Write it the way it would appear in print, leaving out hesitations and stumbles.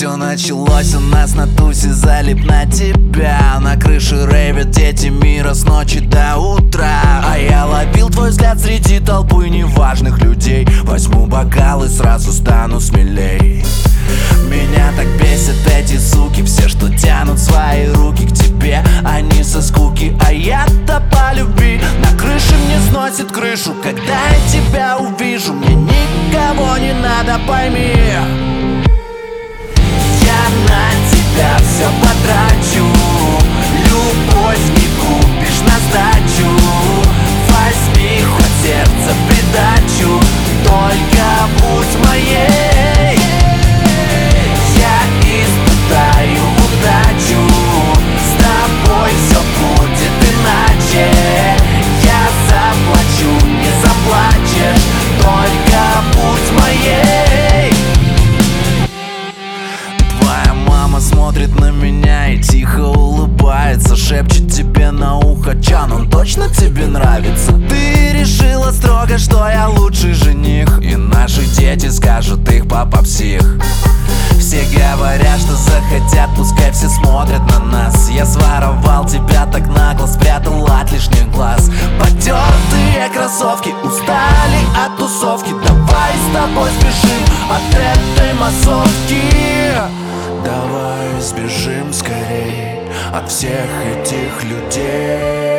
Все началось у нас на тусе, залип на тебя. На крыше рейвят дети мира с ночи до утра. А я ловил твой взгляд среди толпы неважных людей. Возьму бокал и сразу стану смелей. Меня так бесят эти суки, все, что тянут свои руки к тебе. Они со скуки, а я-то по любви. На крыше мне сносит крышу, когда я тебя увижу. Мне никого не надо, пойми. Я на тебя все потрачу. Любовь не купишь на сдачу. Возьми хоть сердце в придачу, только будь моей. Я испытаю удачу, с тобой все будет иначе. Я заплачу, не заплачешь, только будь моей. Твоя мама смотрит на меня и тихо улыбается, шепчет тебе на ухо: Чан, он точно тебе нравится? Ты решила строго, что я лучший жених, и наши дети скажут, их папа псих. Все говорят, что захотят, пускай все смотрят на нас. Я своровал тебя так нагло, спрятал от лишних глаз. Потертые кроссовки устали от тусовки. Давай с тобой сбежим от этой массовки. Давай сбежим скорей от всех этих людей.